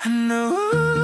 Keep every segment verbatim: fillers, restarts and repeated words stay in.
I know.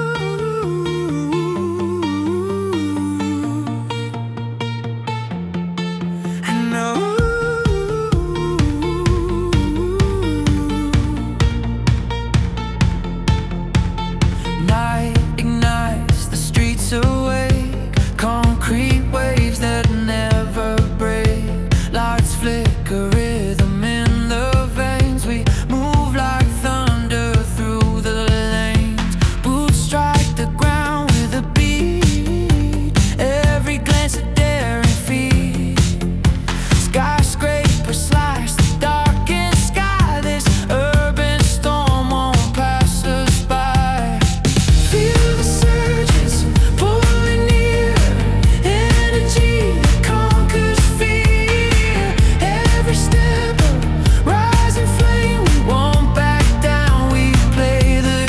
Night ignites the streets awake, concrete waves that never break. Lights flicker, rhythm in the veins. We move like thunder through the lanes. Boots strike the ground with a beat. Every glance a daring feat. Skyscrapers slice the darkened sky. This urban storm won't pass us by. Feel the surges pulling near. Energy that conquers fear. Every step a rising flame. We won't back down, we play the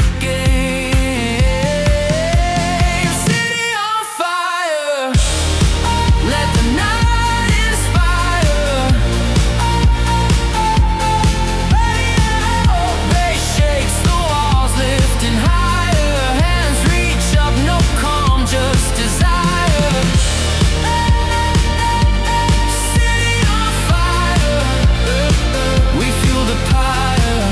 game. City on fire, let the night inspire. Bass shakes the walls, lifting higher. Hands reach up, no calm, just desire. City on fire, we fuel the pyre.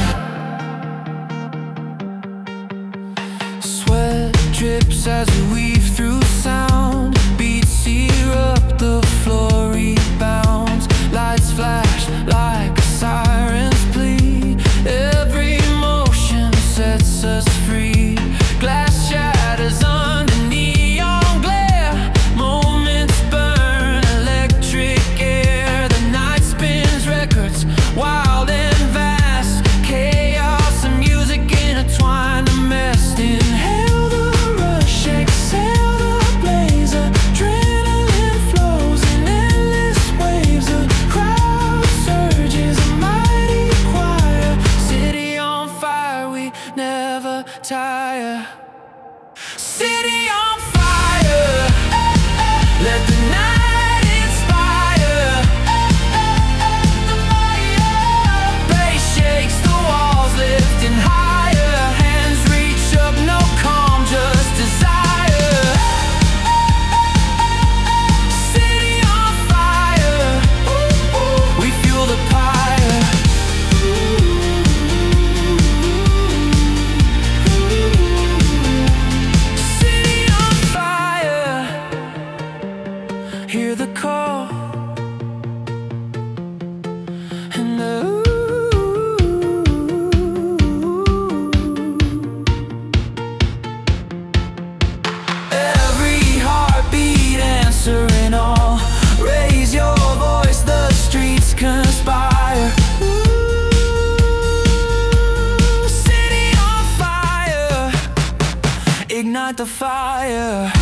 Sweat drips as we weave through sound. Beats erupt, the floor rebounds. Lights flash like a siren's plea. Every motion sets us free. Glass shatters under neon glare. Moments burn, electric air. The night spins records, wild and vast. Chaos and music intertwined, a mess. Inhale the rush, exhale the blaze. Adrenaline flows in endless waves. A crowd surges, a mighty choir. City on fire, we never tire. City on fire, let the night inspire. Bass shakes the walls, lifting higher. Hands reach up, no calm, just desire. City on fire, we fuel the pyre. City on fire, hear the call. And ooh, every heartbeat answering all. Raise your voice, the streets conspire. Ooh, city on fire, ignite the fire.